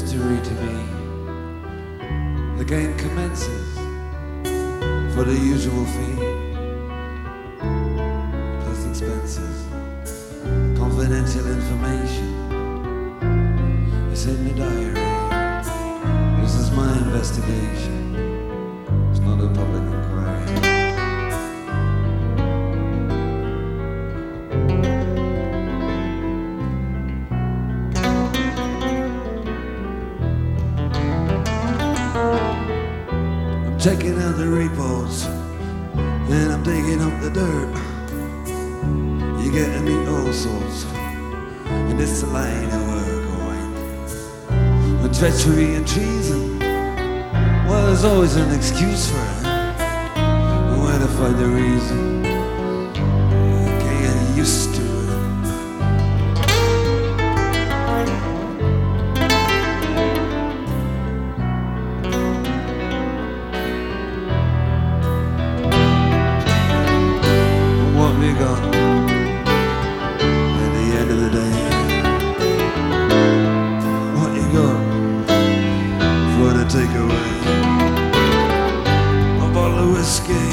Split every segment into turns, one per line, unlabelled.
mystery to me. The game commences for the usual fee, plus expenses, confidential information. It's in the diary. This is my investigation. It's not a public inquiry. Checking out the reports, and I'm digging up the dirt. You're getting me all sorts, and it's the line of work going. The treachery and treason, well, there's always an excuse for it. And where to find the reason, I can't get used to it. We got at the end of the day, what you got for the takeaway? A bottle of whiskey,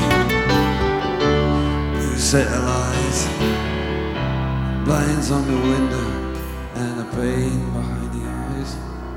a set of lies, blinds on the window, and a pain behind the eyes.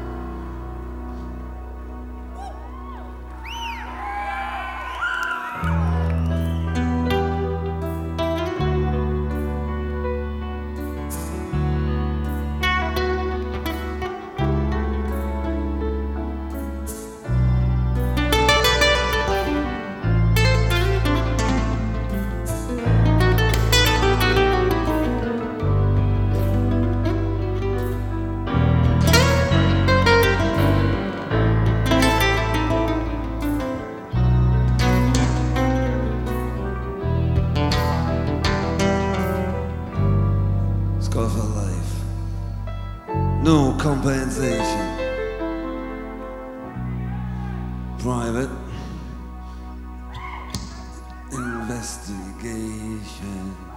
Scar for life, no compensation, private investigation.